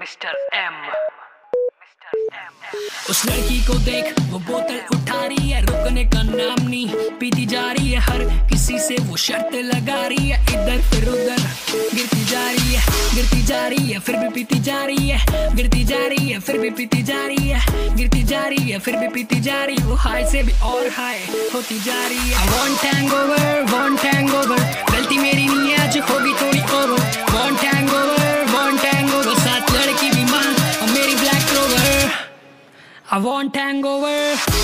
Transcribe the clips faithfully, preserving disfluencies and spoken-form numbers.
Mister M. उस लड़की को देख वो बोतल उठा रही है, रुकने का नाम नहीं, पीती जा रही है, हर किसी से वो शर्त लगा रही है, इधर फिर उधर गिरती जा रही है, गिरती जा रही है फिर भी पीती जा रही है, गिरती जा रही है फिर भी पीती जा रही है, गिरती जा रही है फिर भी पीती जा रही है, वो हाई से भी और हाई होती जा रही है। I want hangover, want hangover, गलती मेरी नहीं है आज होगी थोड़ी over, want hangover, want hangover, साथ लड़की भी मां और मेरी black rover. I want hangover।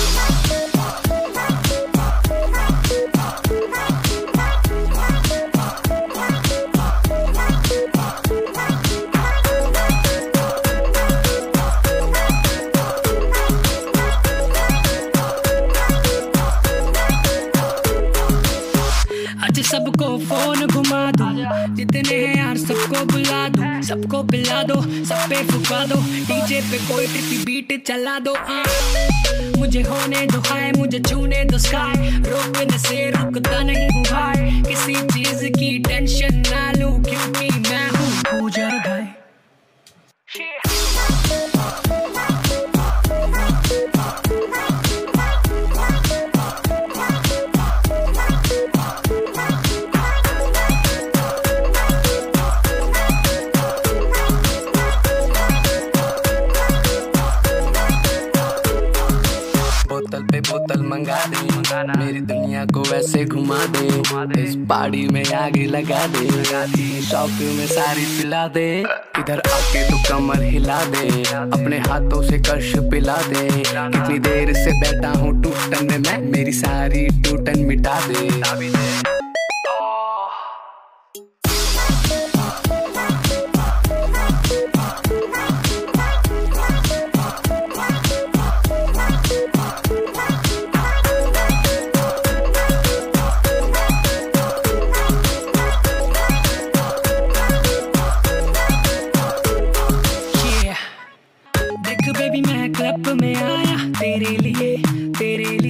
आज सबको फोन घुमा दो, जितने हैं यार सबको बुला दो, सबको पिला दो, सब पे फुका दो, डीजे पे कोई ट्रिपी बीट चला दो। आ, मुझे होने दो हाय, मुझे छूने दो स्काई, रोकने से रुकता नहीं हूँ भाई, किसी चीज की टेंशन ना लूं क्योंकि मैं हूँ पूजा भाई। बोतल पे बोतल मंगा दे, मेरी दुनिया को वैसे घुमा दे, इस पहाड़ी में आगे लगा दे, शौक में सारी पिला दे, इधर आके तो कमर हिला दे, अपने हाथों से कश पिला दे, कितनी देर से बैठा हूँ टूटन में मैं, मेरी सारी टूटन मिटा दे। बेबी मैं क्लब में आया तेरे लिए, तेरे लिए